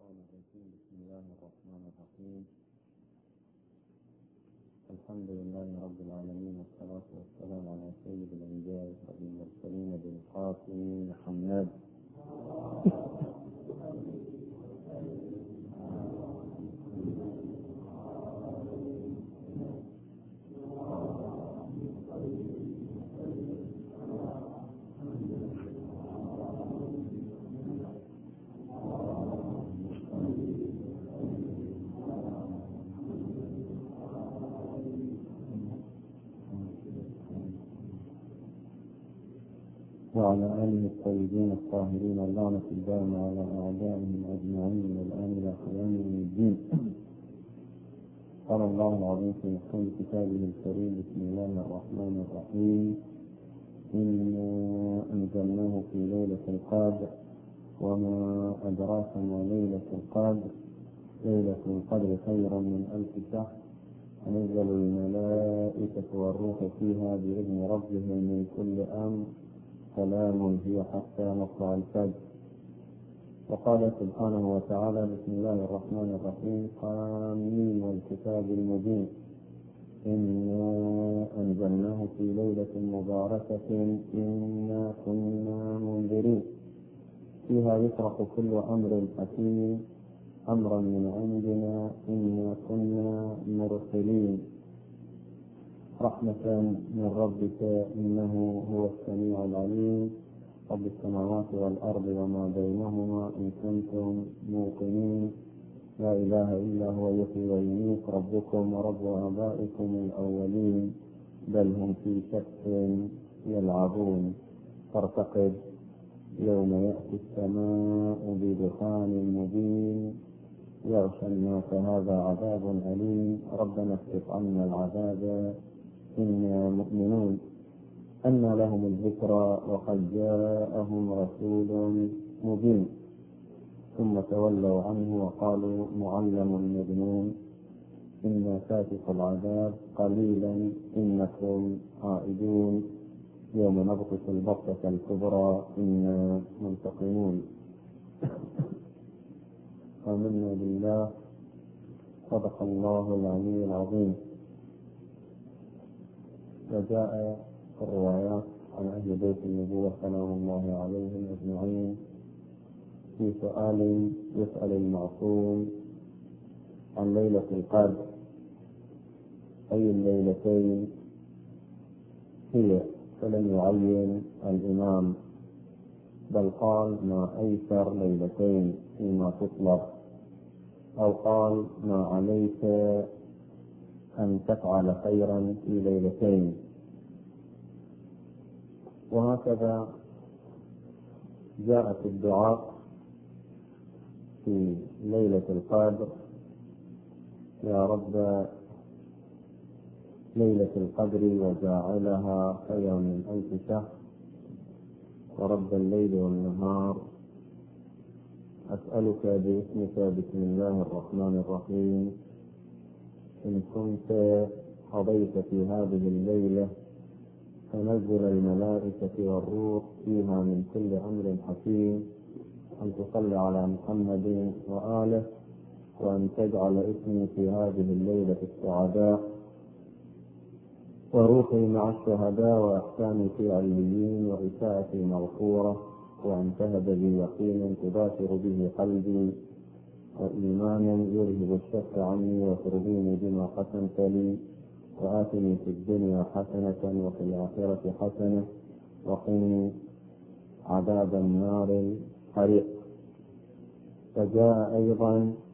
الشيطان الرجيم. بسم الله الرحمن الرحيم. الحمد لله رب العالمين، والصلاة والسلام على سيد الأنبياء والمرسلين بالقاسم محمد. وعلى آله الطيبين الطاهرين، اللعنة الدائمة على أعدائهم أجمعين من الآن إلى قيام يوم الدين. قال الله العظيم في محكم كتابه الكريم: بسم الله الرحمن الرحيم. إنا أنزلناه في ليلة القدر، وما أدراك ما ليلة القدر. ليلة القدر خير من 1000 شهر، تنزل الملائكة والروح فيها بإذن ربهم من كل أمر، سلام هي حتى مطلع الفجر. وقال سبحانه وتعالى: بسم الله الرحمن الرحيم. حامين والكتاب المبين، إنا أنزلناه في ليلة مباركة إنا كنا منذرين فيها يفرح كل أمر حكيم أمرا من عندنا إنا كنا مرسلين رحمة من ربك إنه هو السميع العليم رب السماوات والأرض وما بينهما إن كنتم موقنين لا إله إلا هو يحيي ويميت ربكم ورب آبائكم الأولين بل هم في شك يلعبون فارتقب يوم يأتي السماء بدخان مبين يغشى الناس هذا عذاب أليم ربنا اكشف عنا العذاب إنا مؤمنون. أن لهم الذكرى وقد جاءهم رسول مبين ثم تولوا عنه وقالوا معلم مجنون إنا كاشف العذاب قليلا إنكم عائدون يوم نبطش البطشة الكبرى إنا منتقمون. آمنا بالله. صدق الله العلي العظيم. وجاء في الروايات عن أهل بيت النبوة سلام الله عليهم أجمعين في سؤال يسأل المعصوم عن ليلة القدر: أي الليلتين هي؟ فلم يعين الإمام، بل قال ما أيسر ليلتين فيما تطلب، أو قال ما عليك أن تفعل خيرا في ليلتين. وهكذا جاء في الدعاء في ليلة القدر: يا رب ليلة القدر وجاعلها خيرا من 1000 شهر، ورب الليل والنهار أسألك باسمك بسم الله الرحمن الرحيم إن كنت قضيت في هذه الليلة تنزل الملائكة والروح فيها من كل أمر حكيم، أن تصلي على محمد وآله، وأن تجعل اسمي في هذه الليلة السعداء، وروحي مع الشهداء، وإحساني في عليين، وإساءتي مغفورة، وأن تهب بي يقين تباشر به قلبي، وإيمان يذهب الشك عني، وترضيني بما قسمت لي، وآتني في الدنيا حسنة وفي الآخرة حسنة، وقني عذاب النار الحريق. فجاء أيضا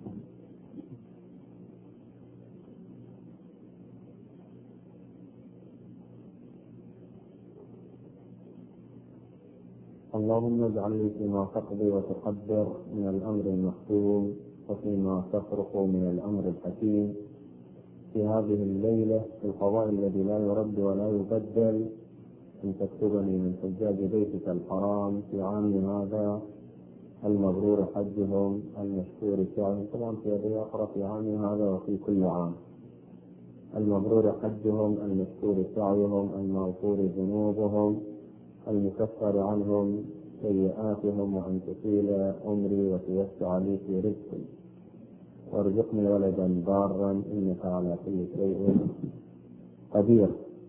اللهم اجعل لي فيما تقضي وتقدر من الأمر المحتوم، وفيما تفرق من الأمر الحكيم في هذه الليلة في القضاء الذي لا يرد ولا يبدل، أن تكتبني من حجاج بيتك الحرام في عام هذا المبرور حجهم المشكور سعيهم. طبعا في هذه أقرأ في عام هذا وفي كل عام. المبرور حجهم المشكور سعيهم المغفور ذنوبهم المكفر عنهم سيئاتهم وأن تطيل عمري وتوسع لي في رزقي، وارزقني ولدا بارا إنك على كل شيء قدير.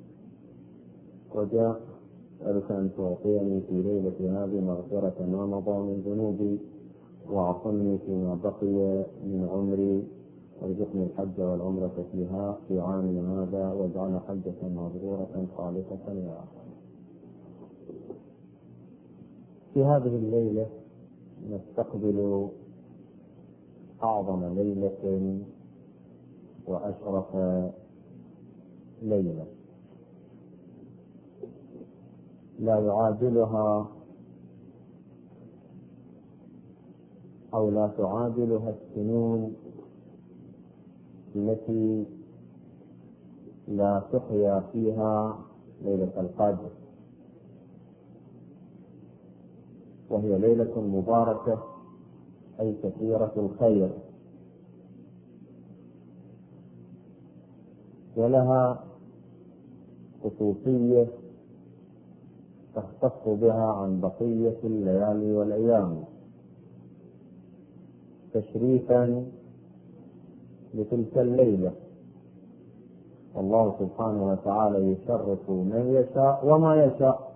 وجاء أسألك أن تعطيني في ليلة هذه مغفرة ما مضى من ذنوبي، وأعطني فيما بقي من عمري، وارزقني الحج والعمرة فيها في عامنا هذا، واجعل حجة مبرورة خالصة يا رب. في هذه الليلة نستقبل أعظم ليلة وأشرف ليلة لا يعادلها أو لا تعادلها السنون التي لا تحيا فيها ليلة القدر، وهي ليلة مباركة أي كثيرة الخير، ولها خصوصية تختص بها عن بقية الليالي والأيام تشريفا لتلك الليلة. الله سبحانه وتعالى يشرف من يشاء وما يشاء،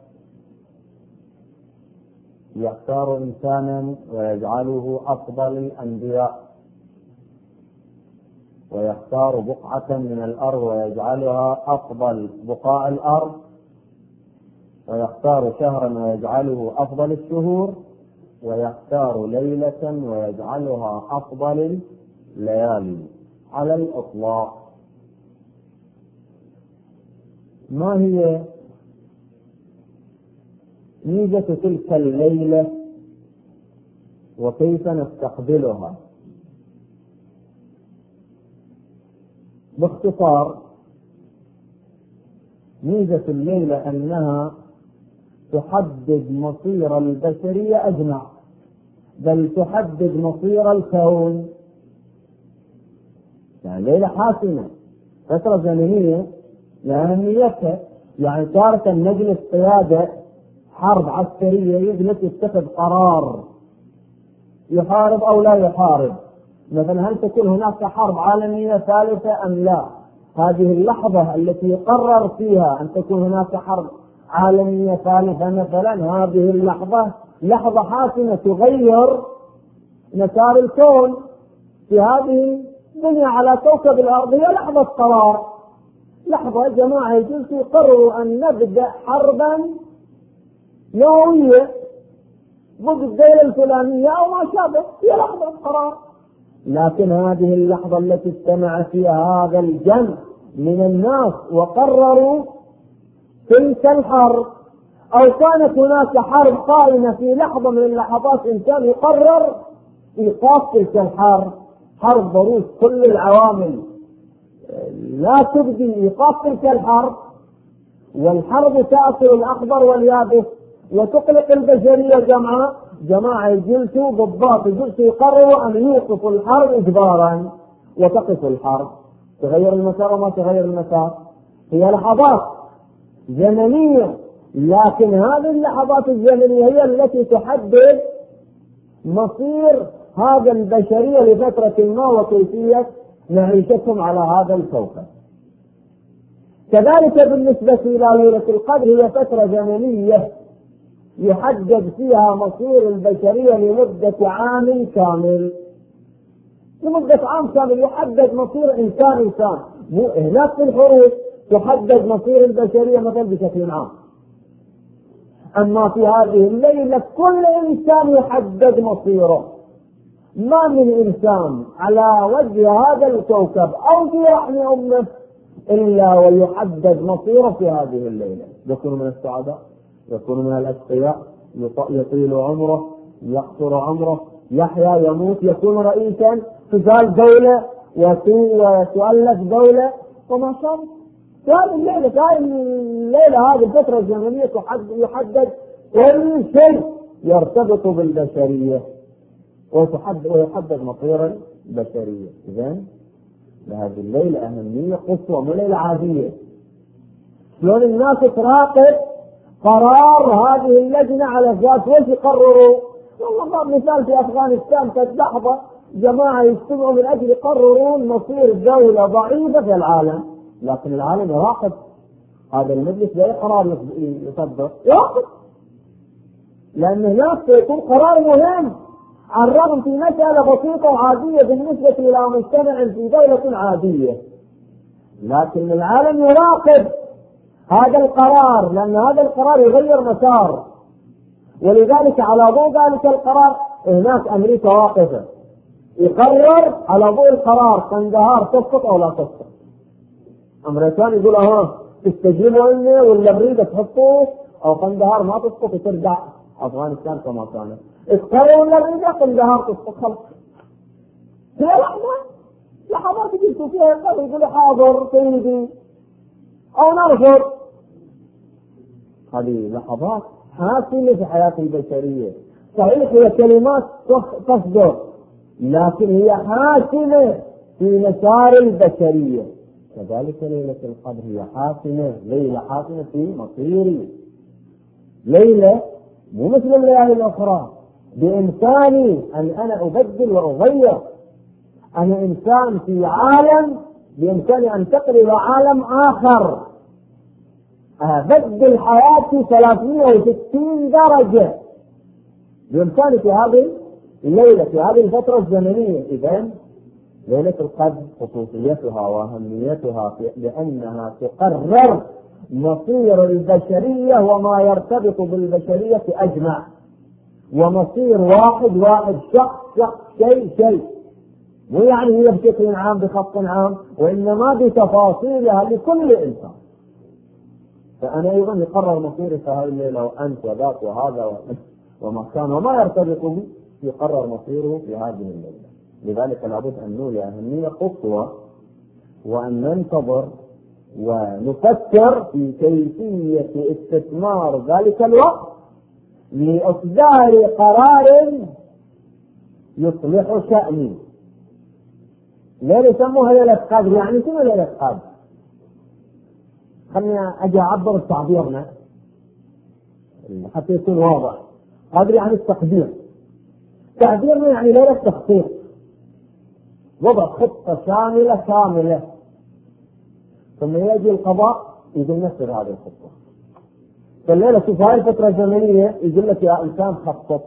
يختار إنسانا ويجعله أفضل الأنبياء، ويختار بقعة من الأرض ويجعلها أفضل بقاع الأرض، ويختار شهرا ويجعله أفضل الشهور، ويختار ليلة ويجعلها أفضل الليالي على الإطلاق. ما هي ميزة تلك الليلة وكيف نستقبلها؟ باختصار، ميزة الليلة أنها تحدد مصير البشرية أجمع، بل تحدد مصير الكون. يعني ليلة حاسمة، فترة زمنية لأهميتها. يعني تارة مجلس قيادة حرب عسكرية يجلس يتخذ قرار يحارب أو لا يحارب، مثلا هل تكون هناك حرب عالمية ثالثة أم لا. هذه اللحظة التي يقرر فيها أن تكون هناك حرب عالمية ثالثة مثلا، هذه اللحظة لحظة حاسمة تغير مسار الكون في هذه الدنيا على كوكب الأرض. هي لحظة قرار، لحظة جماعة يجلسوا يقرروا أن نبدأ حربا نووية ضد الدولة الفلانية أو ما شابه. هي لحظة قرار، لكن هذه اللحظة التي اجتمع فيها هذا الجمع من الناس وقرروا تلك الحرب، أو كانت هناك حرب قائمة في لحظة من اللحظات إنسان يقرر إيقاف تلك الحرب، حرب ضروس كل العوامل لا تبدي إيقاف تلك الحرب، والحرب تأكل الأخضر واليابس وتقلق البشرية جماعة يجلسوا بالضبط، يجلسوا يقرروا أن يوقفوا الحرب إجبارا، وتقف الحرب. تغير المسار وما تغير المسار، هي لحظات زمنية، لكن هذه اللحظات الزمنية هي التي تحدد مصير هذا البشرية لفترة ما وكيفية معيشتهم على هذا الكوكب. كذلك بالنسبة إلى ليلة القدر، هي فترة زمنية يحدد فيها مصير البشرية لمدة عام كامل. لمدة عام كامل يحدد مصير إنسان. هناك في الحروب تحدد مصير البشرية مثلا بشكل عام، أما في هذه الليلة كل إنسان يحدد مصيره. ما من إنسان على وجه هذا الكوكب أو في رحم أمه إلا ويحدد مصيره في هذه الليلة. يكون من السعداء، يكون من الأشقياء، يطيل عمره، يقصر عمره، يحيا، يموت، يكون رئيسا، تزال دولة وتؤلف دولة وما شاء الله. في هذه الليلة هذه الفترة الزمنية يحدد كل شيء يرتبط بالبشرية ويحدد مصير البشرية. إذن لهذه الليلة أهمية قصوى، مو ليلة عادية. شلون الناس تراقب قرار هذه اللجنة على أساس وش يقرروا؟ والله ضرب مثال في أفغانستان في لحظة جماعة يجتمعوا من أجل يقررون مصير دولة ضعيفة في العالم، لكن العالم يراقب هذا المجلس لا قرار يصدر، يراقب، لأن هناك سيكون قرار مهم على الرغم في مسألة بسيطة وعادية بالنسبة إلى مجتمع في دولة عادية، لكن العالم يراقب هذا القرار لأن هذا القرار يغير مسار. ولذلك على ضوء ذلك القرار هناك أمريكا واقفة يقرر على ضوء القرار قندهار تسقط أو لا تسقط. أمريكان يقول تستجيبوا إني ولا بريدة تحطوه أو قندهار ما تسقط وترجع أفغانستان كما كانت. اختاروا ولا بريدة قندهار تسقط خلص. في لحظات جبتوا فيها يقول يقول حاضر سيدي أو نرفض. هذه لحظات حاسمة في حياة البشرية. صحيح هي كلمات تصدر لكن هي حاسمة في مسار البشرية. كذلك ليلة القدر هي حاسمة، ليلة حاسمة في مصيري، ليلة مو مثل الليالي الأخرى بإمكاني أن أنا أبدل وأغير. أنا إنسان في عالم بإمكاني أن أنتقل إلى عالم آخر، أبدل حياتي 360 درجة بإمكاني في هذه الليلة في هذه الفترة الزمنية. إذن ليلة القدر خصوصيتها وأهميتها لأنها تقرر مصير البشرية وما يرتبط بالبشرية أجمع، ومصير واحد شخص شيء، مو يعني هي بشكل عام بخط عام وإنما بتفاصيلها لكل إنسان. فأنا أيضا يقرر مصيري في هذه الليلة وأنت وذاك وهذا ومكان وما يرتبط به يقرر مصيره في هذه الليلة. لذلك لابد أن نولي أهمية قصوى وأن ننتظر ونفكر في كيفية استثمار ذلك الوقت لإصدار قرار يصلح شأني. ليه يسموها ليلة قدر؟ يعني شنو ليلة قدر؟ خلني أجي أعبر بتعبيرنا حتى يكون واضح. قدر يعني التقدير، تعبيرنا يعني ليلة تخطيط، وضع خطة شاملة ثم يجي القضاء يقول نفذ هذه الخطة. فالليلة شوف هاي الفترة الزمنية يقول لك يا إنسان خطط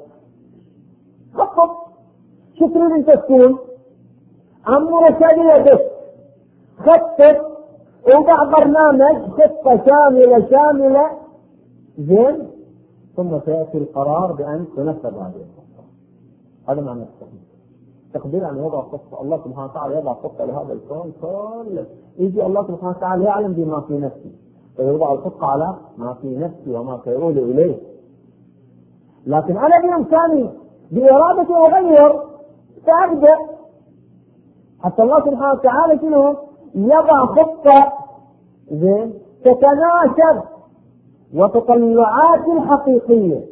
شو تريد أنت تكون؟ أمرك بيدك، خطط وضع برنامج خطة شاملة زين، ثم سيأتي القرار بأن تنفذ هذه الخطة. هذا معنى التقدير عن وضع خطة. الله سبحانه وتعالى يضع خطة لهذا الكون كله، يجي الله سبحانه وتعالى يعلم بما في نفسي فيوضع الخطة على ما في نفسي وما سيؤول إليه. لكن أنا بإمكاني بإرادتي أغير فأبدأ. حتى الله سبحانه وتعالى شنو يضع خطة زين تتناسب وتطلعات الحقيقية،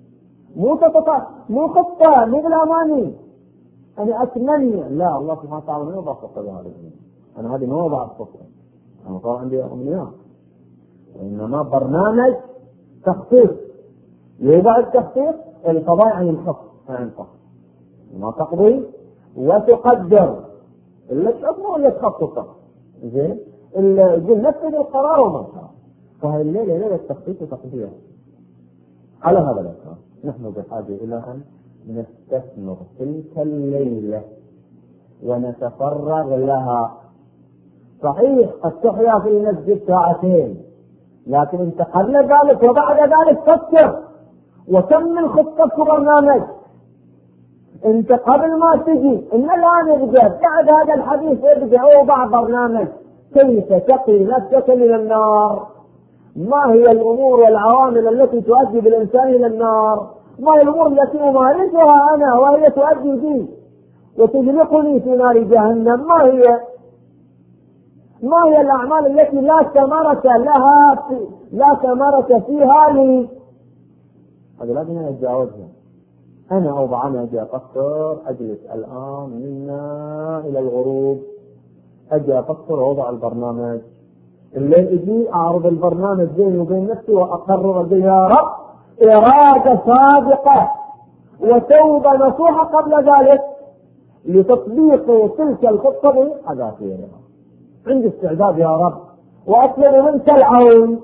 مو خطة مثل أماني أنا أتمنى. لا، الله سبحانه وتعالى ما يوضع خطة لهذا. أنا هذه ما وضع الخطة، أنا طبعا عندي أمنيات، وإنما برنامج تخطيط يوضع التخطيط القضاء عن الخط ما تقضي وتقدر اللي تأمر واللي تخطط زين اللي يقول نفذ القرار وما شاء. فهي الليلة ليلة تخطيط وتقدير. على هذا الأساس نحن بحاجة إلى أن نستثمر تلك الليلة ونتفرغ لها. صحيح قد تحيا في المسجد ساعتين، لكن انت قبل ذلك وبعد ذلك فكر وكمل خطتك وبرنامج. انت قبل ما تجي ان الان يبقى بعد هذا الحديث يبقى اوضع برنامج كيف تقي نفسك من النار. ما هي الامور والعوامل التي تؤدي بالانسان الى النار؟ ما هي الامور التي امارسها انا وهي تؤدي بي وتغلقني في نار جهنم؟ ما هي الاعمال التي لا ثمرة فيها لي؟ هذا لازم اتجاوزها. انا اوضع انا اجي افكر، اجلس الان منا الى الغروب اجي افكر واوضع البرنامج. الليل اجي اعرض البرنامج بيني وبين نفسي واقرر اقول يا رب اراده صادقه وتوبه نصوحه قبل ذلك لتطبيق تلك الخطه بحذافيرها. عندي استعداد يا رب واطلب منك العون.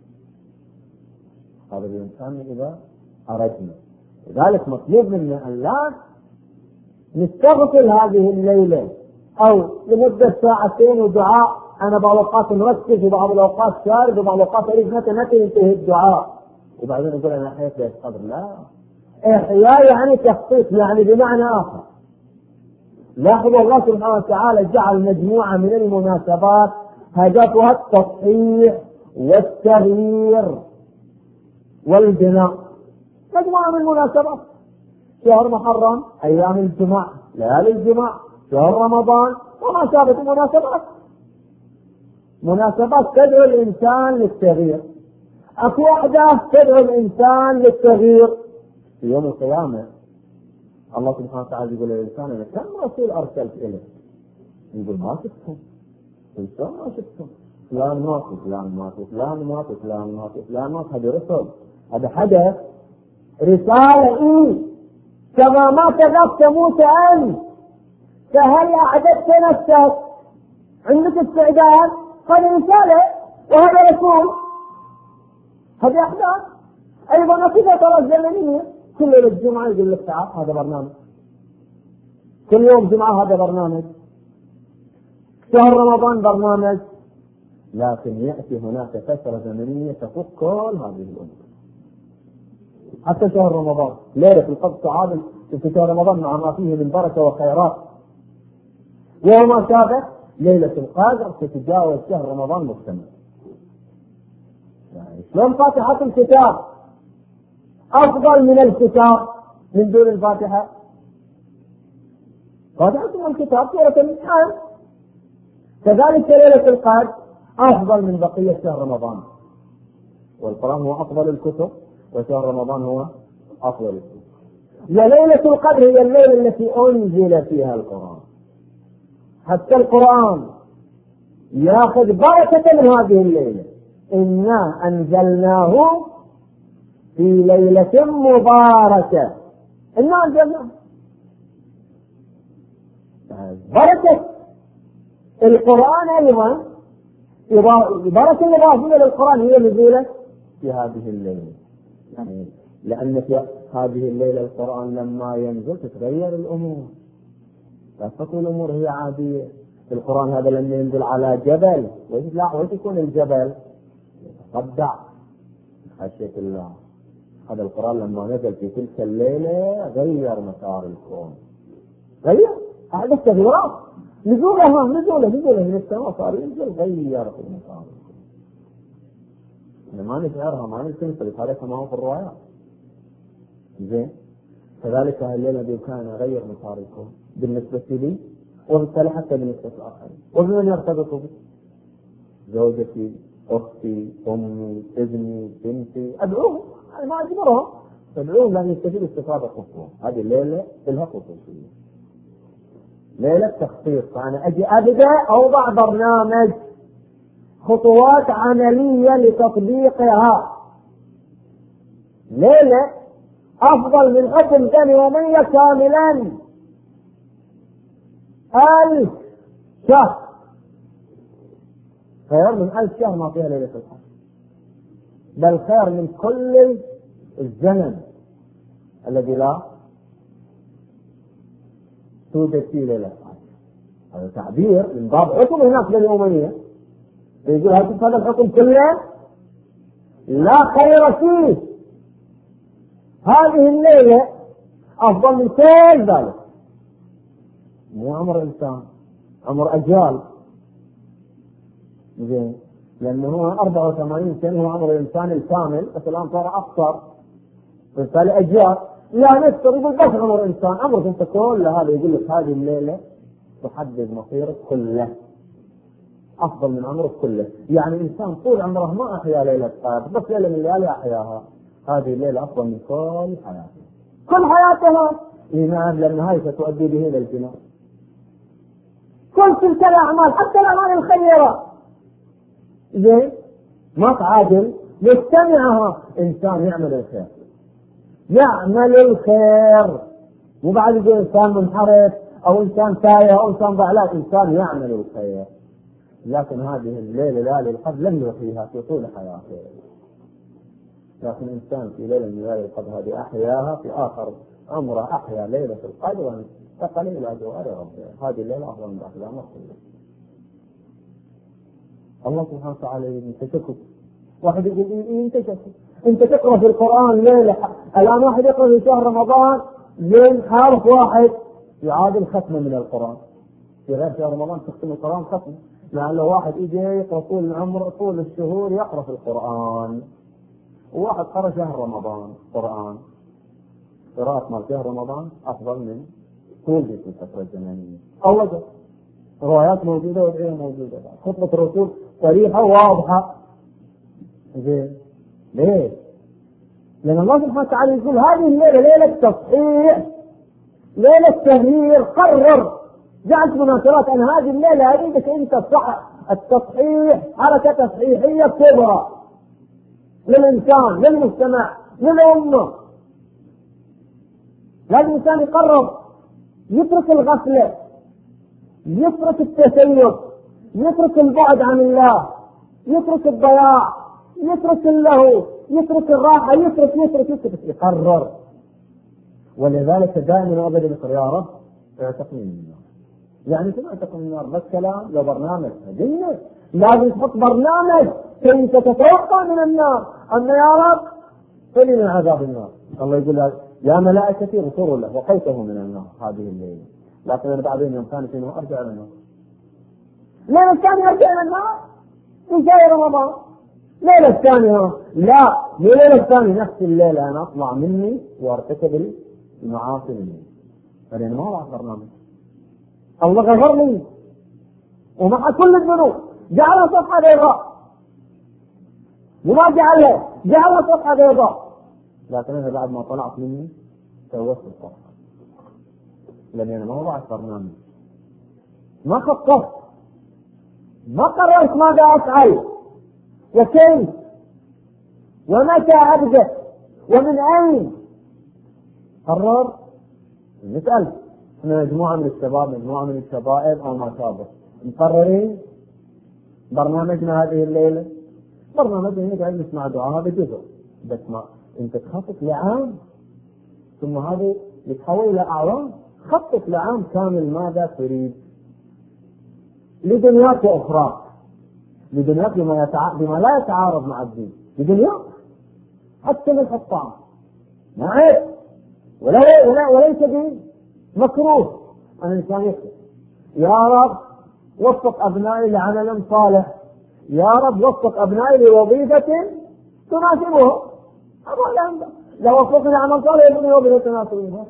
هذا الانسان اذا اردنا. لذلك مطلوب منا ان لا نستغفل هذه الليله او لمده ساعتين ودعاء. انا بعض الاوقات مركز وبعض الاوقات شارد وبعض الاوقات اريد متى ينتهي الدعاء وبعدين اقول انا احييت ليله القدر. لا، احياء يعني تخطيط، يعني بمعنى اخر. لاحظوا الله سبحانه وتعالى جعل مجموعه من المناسبات هدفها التصحيح والتغيير والبناء. مجموعه من المناسبات: شهر محرم، ايام الجمعه، ليالي الجمعه، شهر رمضان وما شابه المناسبات. مناسبات تدعو الانسان للتغيير. اكو احداث تدعو الانسان للتغيير. في يوم القيامه الله سبحانه وتعالى يقول للانسان: انا كم رسول ارسلت اليك؟ يقول: ما شفتهم. شلون ما شفتهم؟ فلان مات وفلان مات وفلان مات وفلان مات وفلان مات. هذه رسل، هذا حدث، رساله. كما مات ذاك تموت انت. فهل اعددت نفسك؟ عندك استعداد؟ هذه رساله وهذا رسول. هذه احداث. ايضا كذا ترى الزمنيه. كل يوم الجمعه يقول لك تعال هذا برنامج، كل يوم جمعه هذا برنامج، شهر رمضان برنامج. لكن ياتي هناك فتره زمنيه تفك كل هذه الامور. حتى شهر رمضان ليله القدر تعادل في شهر رمضان مع ما فيه من بركه وخيرات وما شابه. ليله القدر تتجاوز شهر رمضان مكتمل. يعني شلون فاتحه الكتاب افضل من الكتاب من دون الفاتحه؟ فاتحه الكتاب سوره الامتحان. كذلك ليله القدر افضل من بقيه شهر رمضان. والقران هو افضل الكتب وشهر رمضان هو افضل الكتب. وليله القدر هي الليله التي انزل فيها القران. حتى القران ياخذ بركه من هذه الليله. انا انزلناه في ليلة مباركة. إنا أنزلناه. بركة القرآن أيضا بركة إضافية للقرآن هي نزولة في هذه الليلة. يعني لأن في هذه الليلة القرآن لما ينزل تتغير الأمور. لا تكون الأمور هي عادية. القرآن هذا لما ينزل على جبل ويش يكون الجبل؟ يتصدع خشية الله. هذا القرآن لما نزل في تلك الليلة غير مسار الكون. غير أحدث تغييرات. نزوله من السماء صار ينزل غير في مسار الكون. ما نشعرها ما نستنسل. هذا كما هو في الروايات. زين. كذلك الليلة دي كان غير مسار الكون بالنسبة لي وبالتالي حتى بالنسبة للآخرين. وبمن يرتبط به؟ زوجتي، أختي، أمي، ابني، بنتي. أدعوهم، أنا ما أجبرهم، أدعوهم لأن يستفيد استفادة خصوصية. هذه الليلة لها خصوصية، ليلة تخطيط. فأنا أجي أبدأ أوضع برنامج، خطوات عملية لتطبيقها. ليلة أفضل من حكم كان يومية كاملا 1000 شهر. خير من 1000 شهر ما فيها ليلة القدر، بل خير من كل الزمن الذي لا توجد فيه ليلة القدر. هذا تعبير من باب حكم هناك لليومية. يقول هذا الحكم كله لا خير فيه. هذه الليلة أفضل من كل ذلك. مو عمر إنسان، عمر أجيال. زين، لأنه هو 84 سنة هو عمر الإنسان الكامل، بس الآن صار أقصر، بالتالي أجيال. لا نذكر يقول بس عمر إنسان، عمرك أنت كل هذا. يقول لك هذه الليلة تحدد مصيرك كله، أفضل من عمرك كله. يعني إنسان طول عمره ما أحيا ليلة قدر، بس ليلة من الليالي أحياها. هذه الليلة أفضل من كل حياته، كل حياتها إيمان، لأن هاي ستؤدي به إلى الجنة. كل تلك الأعمال حتى الأعمال الخيرة زين ما تعادل يجتمعها. إنسان يعمل الخير، يعمل الخير، وبعد يقول إنسان منحرف أو إنسان تايه أو إنسان ضعيف، إنسان يعمل الخير. لكن هذه الليلة ليالي القدر لم يحييها في طول حياته، لكن إنسان في ليلة من ليالي القدر هذه أحياها في آخر عمره، أحيا ليلة القدر وانتقل إلى جوار ربه. هذه الليلة أفضل من أحلامه كلها. الله سبحانه وتعالى من تشكك. واحد يقول أنت تقرأ في القرآن ليلة، الآن واحد يقرأ في شهر رمضان زين حرف واحد يعادل ختمة من القرآن. في غير شهر رمضان تختم القرآن ختمة، لأن لو واحد يجي يقرأ طول العمر طول الشهور يقرأ في القرآن، وواحد قرأ شهر رمضان قرآن، قراءة مال شهر رمضان أفضل من طول في الفترة الزمنية. الله جل روايات موجودة وأدعية موجودة، خطبة الرسول صريحة واضحة. زين ليه؟ لأن الله سبحانه وتعالى يقول هذه الليلة ليلة تصحيح، ليلة تغيير. قرر جعلت مناسبات أن هذه الليلة أريدك أنت الصح التصحيح، حركة تصحيحية كبرى للإنسان، للمجتمع، للأمة. لازم الإنسان يقرر يترك الغفلة، يترك التسيب، يترك البعد عن الله، يترك الضياع، يترك اللهو، يترك الراحة، يترك يقرر. ولذلك دائما أبدا يقول يا رب اعتقني من النار. يعني شنو اعتقني من النار؟ بس كلام؟ لو برنامج هدية لازم تحط برنامج كيف تتوقع من النار. أن يا رب قلي من عذاب النار. الله يقول يا ملائكتي اغفروا له وقيته من النار هذه الليلة، لكن أنا بعدين يوم ثاني فيما أرجع إلى النار. ليلة الثانية أرجع إلى النار في شهر رمضان. ليلة الثانية لا، ليلة الثانية نفس الليلة أنا أطلع مني وارتكب المعاصي مني، فلأن ما بعرف برنامج. الله غفر لي ومع كل الذنوب جعل صفحة بيضاء، وما جعل صفحة بيضاء، لكن أنا بعد ما طلعت مني سويت الصفحة، لأن أنا ما بعرف برنامج، ما خططت، ما قررت ماذا أفعل وكيف ومتى أبدأ ومن أين. قرر نسأل احنا مجموعة من الشباب، مجموعة من الشبائب أو ما شابه، مقررين برنامجنا هذه الليلة. برنامجنا نقعد نسمع دعاء، هذا جزء بس، ما انت تخطط لعام ثم هذا يتحول إلى أعوام. خطط لعام كامل ماذا تريد لدنياك وأخراك، لدنياك بما لا يتعارض مع الدين، لدنياك حتى من الطعام ما عيب وليس دين مكروه أن الإنسان يكتب يا رب وفق أبنائي لعمل صالح، يا رب وفق أبنائي لوظيفة تناسبه. لو وفقني عمل صالح يبني وظيفة تناسبه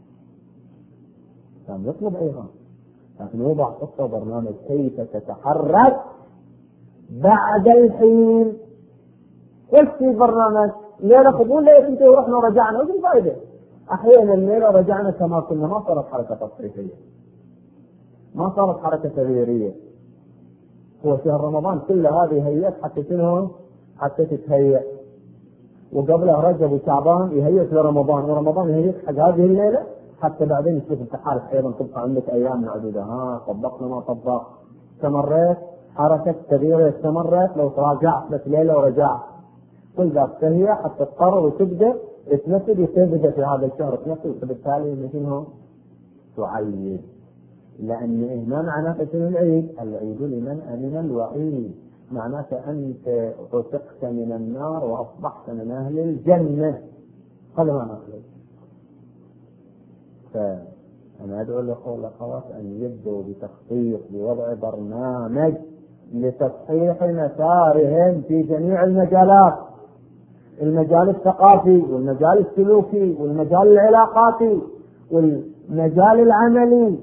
كان يطلب أيضا، لكن يوضع خطة برنامج كيف تتحرك بعد الحين. ايش في برنامج؟ ليلة قبول ليلة انت ورحنا ورجعنا، وش الفائدة؟ احيانا الليلة رجعنا كما كنا، ما صارت حركة تصحيحية، ما صارت حركة تغييرية. هو شهر رمضان كل هذه هيئت حتى شنو؟ حتى تتهيئ، وقبلها رجب وشعبان يهيئ لرمضان، ورمضان يهيئ حق هذه الليلة حتى بعدين تشوف انت حالك ايضا تبقى عندك ايام معدودة، طبقنا ما طبق، استمريت حركة تغيير، استمرت لو تراجعت بس ليلة ورجعت، كل ذا تهيئ حتى تقرر وتبدأ تنفذ وتبدأ في هذا الشهر تنفذ، فبالتالي مثلهم تعيد. لأن ما معناته شنو العيد؟ العيد لمن أمن الوعيد، معناته أنت عتقت من النار وأصبحت من أهل الجنة. هذا معنى العيد. فأنا أدعو الأخوة والأخوات أن يبدوا بتخطيط بوضع برنامج لتصحيح مسارهم في جميع المجالات، المجال الثقافي والمجال السلوكي والمجال العلاقاتي والمجال العملي،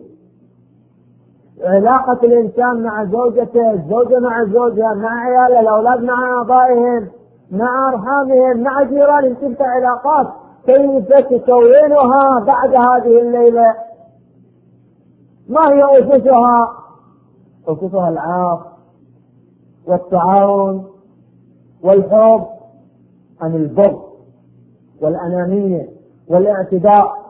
علاقة الإنسان مع زوجته، الزوجة مع زوجها، مع عياله، الأولاد مع آبائهم، مع أرحامهم، مع جيرانهم. تلك علاقات كيف تكونها بعد هذه الليلة؟ ما هي أسسها؟ أسسها العاق والتعاون والحب عن البغض والأنانية والاعتداء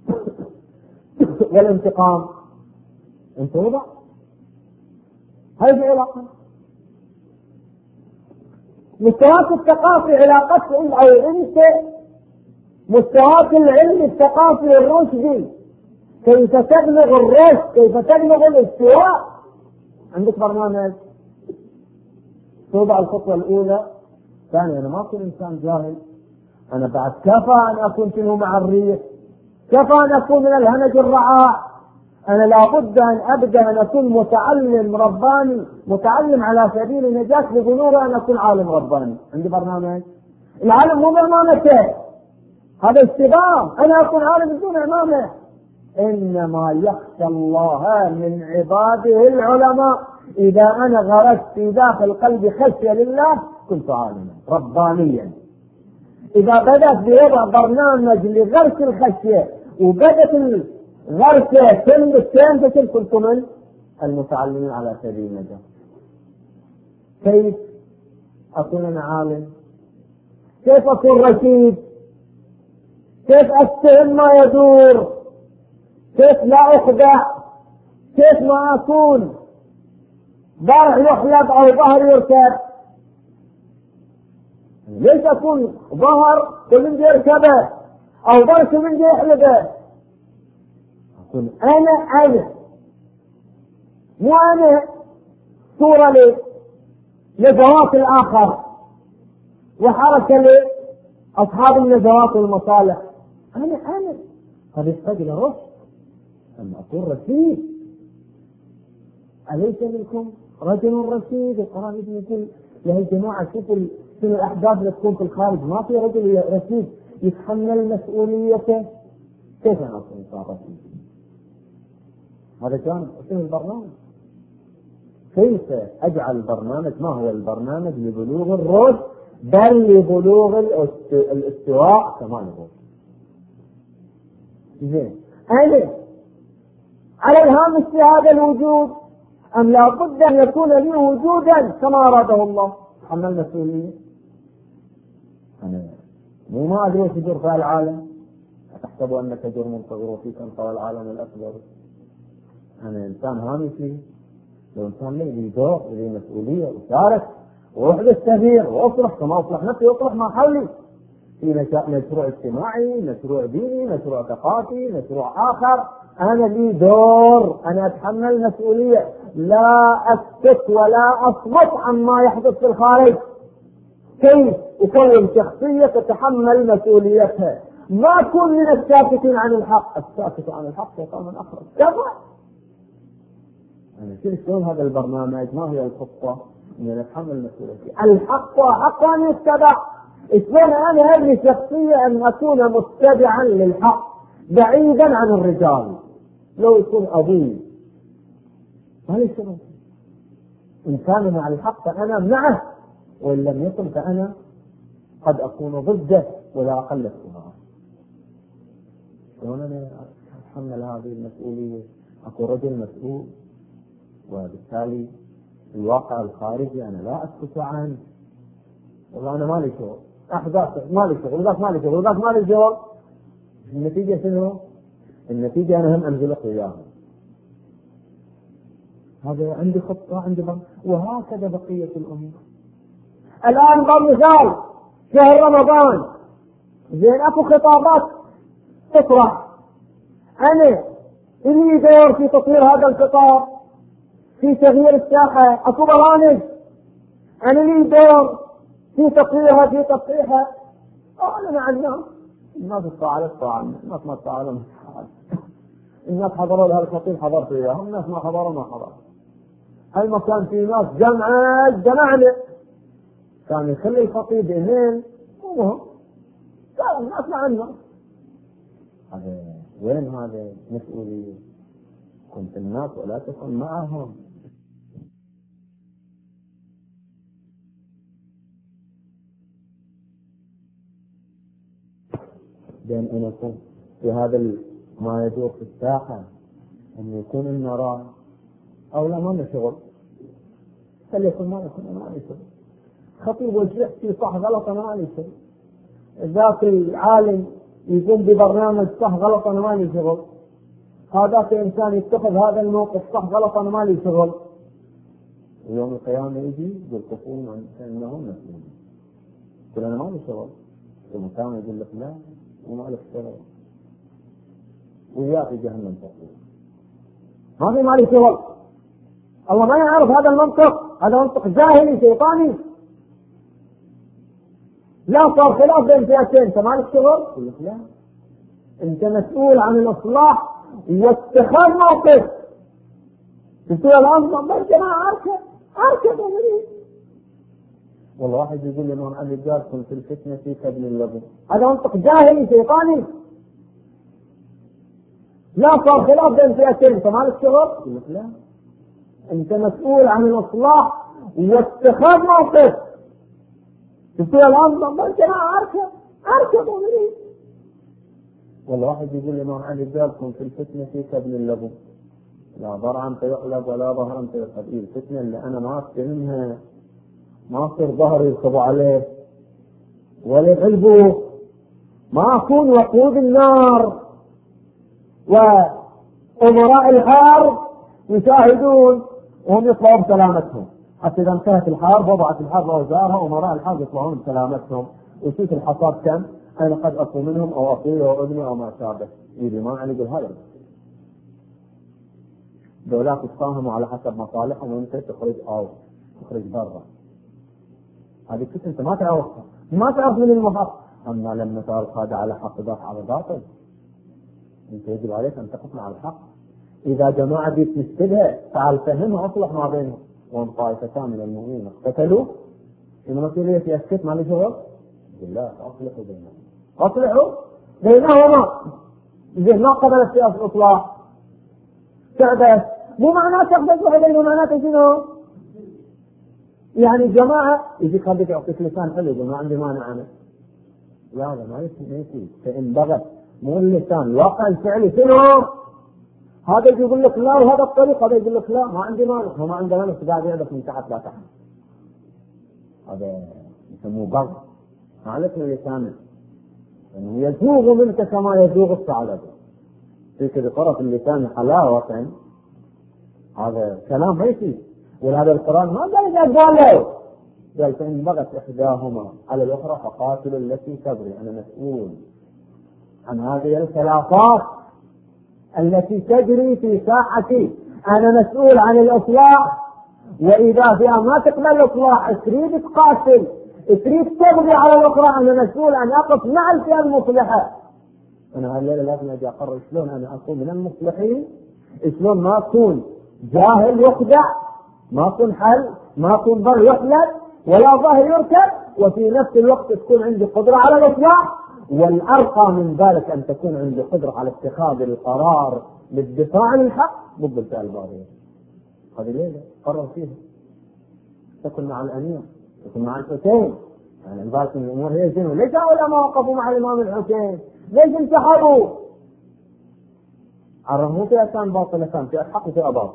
والانتقام. انت وضع هذه علاقة. مستواك الثقافي علاقتك أو أنت مستواك العلمي الثقافي الرشدي كيف تبلغ الرشد، كيف تبلغ الاستواء، عندك برنامج توضع الخطوة الأولى. ثانيا أنا ما أكون إنسان جاهل، أنا بعد كفى أن أكون شنو مع الريح، كفى أن أكون من الهمج الرعاع، أنا لابد أن أبدأ أن أكون متعلم رباني، متعلم على سبيل النجاة لبلوغ أن أكون عالم رباني. عندي برنامج. العالم مو برنامجه، هذا اشتغال، أنا أكون عالم بدون إمامه. إنما يخشى الله من عباده العلماء. إذا أنا غرست في داخل قلبي خشية لله كنت عالما ربانيا. إذا بدأت بوضع برنامج لغرس الخشية وبدأت الغرسة تم التنفس كنت من المتعلمين على سبيل النجاة. كيف أكون أنا عالم؟ كيف أكون رشيد؟ كيف أستهم ما يدور؟ كيف لا أخدع؟ كيف ما أكون ظهر يحلب أو ظهر يركب؟ ليش أكون ظهر كل من يركبه أو ظهر كل من يحلبه؟ أكون أنا مو أنا صورة لذوات الآخر وحركة لأصحاب النزوات والمصالح. أنا هذا يحتاج إلى رشد أن أكون رشيد. أليس منكم رجل رشيد؟ القرآن يقول لهالجماعة شوفوا شنو الأحداث اللي تكون في الخارج، ما في رجل رشيد يتحمل مسؤوليته. كيف أنا أكون إنسان رشيد؟ هذا كان اسم البرنامج. كيف أجعل البرنامج؟ ما هو البرنامج لبلوغ الرشد بل لبلوغ الاستواء كمان الرشد. زين أنا على الهامش في هذا الوجود أم لا بد أن يكون لي وجودا كما أراده الله؟ حمل مسؤولية. أنا ما أدري وش يدور في العالم، أتحسب أنك جرم صغير وفيك أنقى العالم الأكبر. أنا إنسان هامشي، لو إنسان لي دور لي مسؤولية وشارك وأحدث تغيير وأصلح كما أصلح نفسي وأصلح ما حولي في مشروع اجتماعي، مشروع ديني، مشروع ثقافي، مشروع آخر. أنا لي دور، أنا أتحمل مسؤولية، لا أسكت ولا أصمت عما يحدث في الخارج. كيف أكون شخصية تتحمل مسؤوليتها؟ ما أكون من الساكتين عن الحق. الساكت عن الحق شيطان من أخرج. كفى. أنا كيف شلون هذا البرنامج؟ ما هي الخطة؟ أن نتحمل مسؤوليتي. الحق حق أن يتبع. شلون أنا أبني شخصية أن أكون متبعا للحق بعيدا عن الرجال؟ لو يكون أبي ما ليس إن كان مع الحق فأنا معه، وإن لم يكن فأنا قد أكون ضده ولا أقل اتباعا. شلون أنا أتحمل هذه المسؤولية؟ أكون رجل مسؤول، وبالتالي الواقع الخارجي أنا لا أسكت عنه. والله أنا مالي شغل، أحداث مالي شغل، ذاك مالي شغل، ذاك مالي شغل. النتيجة شنو؟ النتيجة أنا هم أنزلق وياهم. هذا عندي خطة، عندي وهكذا بقية الأمور. الآن بمثال شهر رمضان، زين أكو خطابات تطرح، أنا إلي دور في تطوير هذا الخطاب، في تغيير الساحة. أكو برامج أنا لي دور في تطويرها، في تصحيحها. أنا مع الناس تفاعلت فاعلنا، الناس ما تفاعلوا ما تفاعلوا. الناس حضروا لها الخطيب حضرت وياهم، الناس ما حضروا ما حضروا. المكان في ناس جمعنا كان يخلي الخطيب إيميل وهم كان الناس مع الناس. هذا وين هذا مسؤولية؟ كنت الناس ولا تكن معهم. بين أن يكون في هذا ما يدور في الساحة أن يكون النراء أو لا ما شغل. فليكن ما يكون أنا مالي شغل. خطيب ويحكي صح غلط أنا مالي شغل. ذاك العالم يقوم ببرنامج صح غلط أنا مالي شغل. هذاك الإنسان يتخذ هذا الموقف صح غلط أنا مالي شغل. ويوم القيامة يجي يلقفون عن أنهم مسؤولين. يقول أنا مالي شغل. يوم القيامة يقول لك لا وما لك شغل. ويا في جهنم تقول ما في مالي شغل. الله ما يعرف هذا المنطق، هذا منطق جاهلي شيطاني. لا صار خلاف بين فئتين، انت مالك شغل؟ يقول لك لا انت مسؤول عن الاصلاح واتخاذ موقف. تقول الان ما الجماعه اركب والله واحد يقول لي الإمام علي جالكم في الفتنة في كبل اللبن. هذا منطق جاهلي شيطاني. لا صار خلاف بين فئتين، انت مالك شغل؟ يقول لك لا انت مسؤول عن الاصلاح واتخاذ موقف. تقول الان ما الجماعه اركب والله واحد يقول لي الإمام علي جالكم في الفتنة في كبل اللبن. لا ضرعا فيقلب ولا ظهرا فيقلب. الفتنة اللي أنا ما أستلمها ما أصير ظهري يركبوا عليه ولا يغلبوه، ما أكون وقود النار وأمراء الحرب يشاهدون وهم يطلعون بسلامتهم. حتى إذا انتهت الحرب وضعت الحرب أوزارها أمراء الحرب يطلعون بسلامتهم ويشوف الحصاد كم أنا قد أقوم منهم أو أخوي أو ابني أو ما شابه. يجي ما يعني يقول هذا دولات تتفاهموا على حسب مصالحهم وانت تخرج برا. هذه كنت انت ما تعرفها، ما تعرف من المحق. اما لما تعرف هذا على حق ذاك على باطل انت يجب عليك ان تقف مع الحق. اذا جماعه دي تفسدها تعال فهمها اصلح ما بينهم. وان طائفتان من المؤمنين اقتتلوا في مسؤوليه يسكت ما له شغل؟ لا اصلحوا بينهما. زين ما قبلت في الاصلاح تعبت مو معناه تقبل بينهما، معناته شنو؟ يعني جماعة يجي خليك يعطيك لسان حلو يقول ما عندي مانع أنا. لا ما يصير. فإن بغت مو اللسان الواقع الفعلي شنو؟ هذا يقول لك لا وهذا الطريق، هذا يقول لك لا ما عندي مانع، هو ما عنده مانع قاعد يعرف من تحت لا تحت. هذا يسموه بغض. عليك اللسان أنه يزوغ منك كما يزوغ الثعلب. فيك بطرف اللسان حلاوة. هذا كلام ما يصير. ولهذا القرآن ما قال إذا قالوا قال فإن بغت إحداهما على الأخرى فقاتلوا التي تبغي. أنا مسؤول عن هذه الخلافات التي تجري في ساحتي، أنا مسؤول عن الإصلاح. وإذا فيها ما تقبل الإصلاح تريد تقاتل تريد تبغي على الأخرى، أنا مسؤول أن أقف مع الفئة المصلحة. أنا هالليلة لازم أجي أقرر شلون أنا أكون من المصلحين، شلون ما أكون جاهل يخدع، ما أكون حل، ما أكون ضر يحلب ولا ظاهر يركب، وفي نفس الوقت تكون عندي قدرة على الإصلاح. والأرقى من ذلك أن تكون عندي قدرة على اتخاذ القرار للدفاع عن الحق ضد الفئة الباغية. هذه ليلة قرر فيها تكون مع الأمير، تكون مع الحسين. يعني ذلك من الأمور هي شنو؟ ليش العلماء وقفوا مع الإمام الحسين؟ ليش انسحبوا؟ عرفوا فئتان باطلتان، فئة حق وفئة باطل.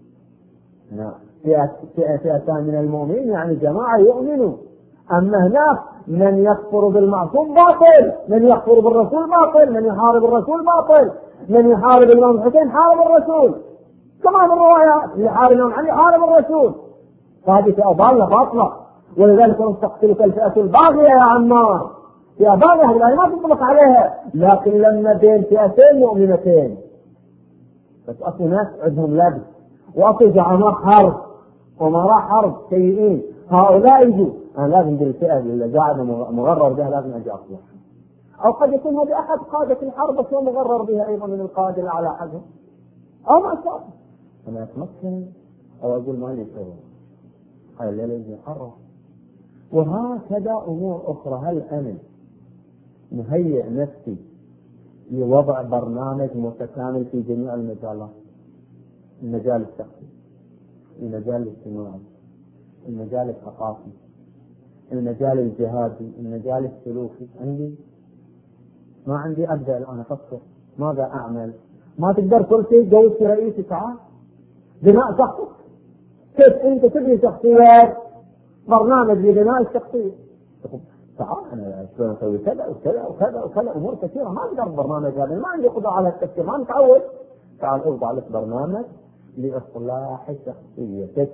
فئتان من المؤمنين يعني جماعة يؤمنوا. أما هناك من يكفر بالمعصوم باطل، من يكفر بالرسول باطل، من يحارب الرسول باطل، من يحارب الإمام الحسين حارب الرسول. كما في الروايات اللي يحارب الإمام علي حارب الرسول. فهذه فئة ضالة باطلة. ولذلك تقتلك الفئة الباغية يا عمار. فئة باغية هذه ما تطلق عليها، لكن لما بين فئتين مؤمنتين بس أصل ناس عندهم لبس وأصل زعماء حرب ومراء حرب سيئين، هؤلاء يجوا أنا لازم بالفئة اللي قاعدة مغرر بها لازم أجي أصلح. أو قد يكون هذا أحد قادة الحرب بس هو مغرر بها أيضا من القادة الأعلى حقهم أو ما صار. أنا أتمكن أو أقول ما لي شغل. هاي الليلة يجي حرة. وهكذا أمور أخرى. هل أنا مهيئ نفسي لوضع برنامج متكامل في جميع المجالات؟ المجال الشخصي، المجال الاجتماعي، المجال الثقافي، المجال الجهادي، المجال السلوكي. ما عندي أبدأ الآن أفكر ماذا أعمل. ما تقدر كل شيء جوز رئيسي تعال بناء شخصك كيف أنت تبني شخصيات، برنامج لبناء الشخصية. تعال أنا شلون أسوي كذا وكذا وكذا وكذا، أمور كثيرة ما أقدر برنامج هذا، ما عندي قدرة على التفكير، ما متعود. تعال أوضع لك برنامج لإصلاح شخصيتك،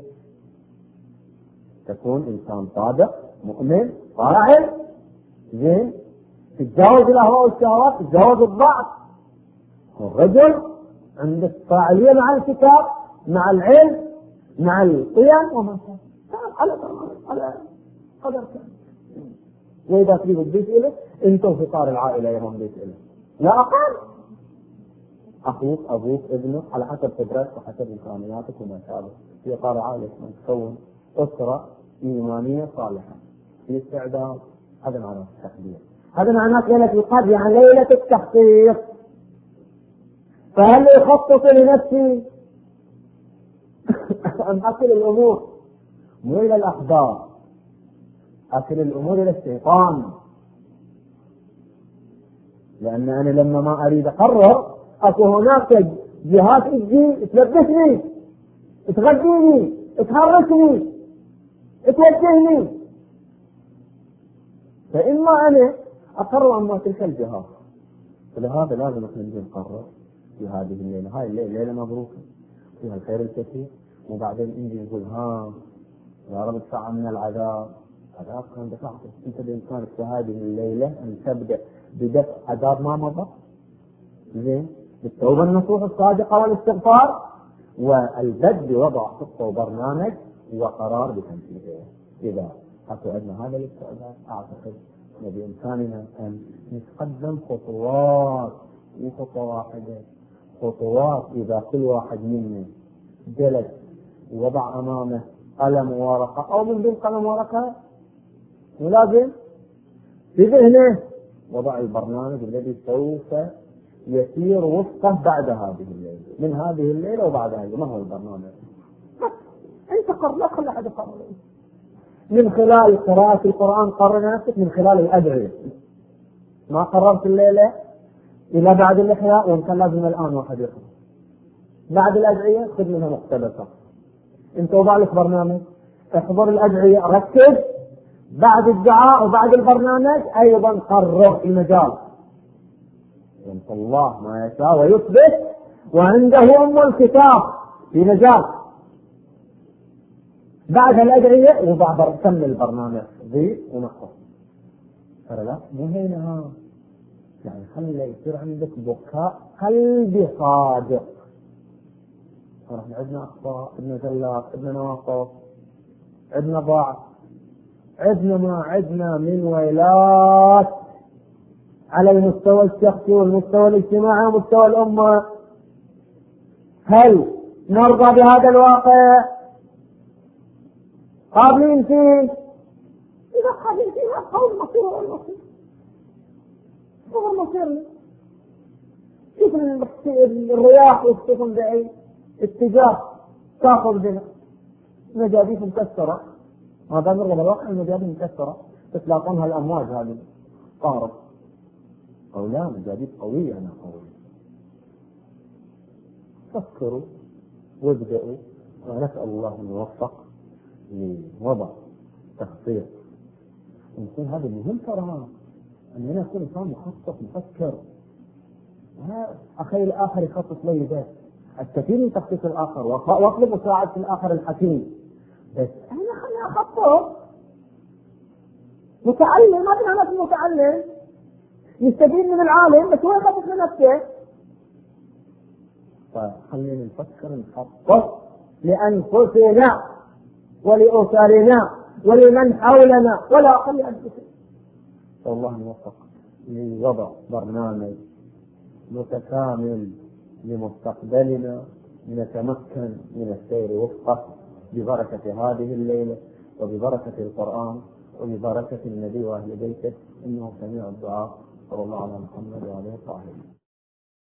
تكون إنسان صادق مؤمن فاعل زين، تتجاوز الأهواء والشهوات، تتجاوز الضعف. الرجل عندك فاعلية مع الكتاب، مع العلم، مع القيم وما على قدر كان. وإذا تريد تضيف إليه أنتم في إطار العائلة يا من ضيف إليه، لا أقل أخوك أبوك ابنك على حسب قدرتك وحسب إمكانياتك وما شابه، في إطار العائلة تكون أسرة إيمانية صالحة في استعداد. هذا معناه التحضير، هذا معناه ليلة القدر، يعني ليلة التخطيط. فهل يخطط لنفسي أن أصل الأمور مو إلى الأخبار، أصل الأمور إلى الشيطان؟ لأن أنا لما ما أريد أقرر أكو هناك جهات تجي تلبسني، تغذيني، تحركني، توجهني. فإما أنا أقرر أما تلك الجهات. فلهذا لازم احنا نجي نقرر في هذه الليلة، هاي الليلة مبروكة فيها الخير الكثير، وبعدين نجي نقول يا رب ادفع عنا العذاب. عذاب كان دفعته انت بإمكانك في هذه الليلة ان تبدأ بدفع عذاب ما مضى، زين، بالتوبة النصوح الصادقة والاستغفار، والبدء بوضع خطة وبرنامج وقرار بتنفيذه. إذا أكو عندنا هذا الاستعداد أعتقد أن بإمكاننا أن نتقدم خطوات، مو خطوة واحدة، خطوات. إذا كل واحد منا جلس ووضع أمامه قلم وورقة أو من دون قلم وورقة، ولازم في ذهنه وضع البرنامج الذي سوف يسير وفقه بعد هذه الليلة، من هذه الليلة وبعد هذه. ما هو البرنامج؟ أنت قرر، لا خلي أحد يقرر. من خلال قراءة القرآن قرر نفسك، من خلال الأدعية. ما قررت الليلة إلى بعد الإحياء، وإن كان لازم الآن واحد يقرأ بعد الأدعية، خذ منها مقتبسة. أنت وضع لك برنامج، احضر الأدعية، ركز. بعد الدعاء وبعد البرنامج أيضا قرر المجال. ينفع الله ما يشاء ويثبت، وعنده أم الكتاب في مجال. بعد الأدعية وضع كمل البرنامج، ضيف ونقص. ترى لا مو هنا، يعني خلي يصير عندك بكاء قلبي صادق. نحن عندنا أخطاء، عندنا زلات، عندنا نواقص، عندنا ضعف، عندنا ما عندنا من ويلات على المستوى الشخصي والمستوى الاجتماعي ومستوى الأمة. هل نرضى بهذا الواقع؟ قابلين فيه؟ إذا قابلين فيه قول المصير هو المصير، هو المصير. شوف الرياح والسفن بأي اتجاه تاخذ بنا. مجاديف مكسرة، هذا نرغب الواقع، المجاديف مكسرة تتلاقونها الأمواج هذه قارب، أو لا مجاديف قوية. أنا قوية. فكروا وابدأوا، ونسأل الله أن يوفق لوضع تخطيط. ونكون هذا مهم ترى، أننا نكون إنسان مخطط مفكر. أخي الآخر يخطط لي بس الكثير من تخطيط الآخر، واطلب مساعدة الآخر الحكيم، بس أنا خليني أخطط. متعلم، ما بنا نفس متعلم يستفيد من العالم، بس هو يخطط لنفسه. فخلينا نفكر نخطط لأنفسنا ولأسرنا ولمن حولنا ولا أقل أنفسنا. والله نوفق لوضع برنامج متكامل لمستقبلنا، لنتمكن من السير وفقه ببركة هذه الليلة وببركة القرآن وببركة النبي وأهل بيته، إنه سميع الدعاء. صلى الله على محمد وعلى آله وصحبه.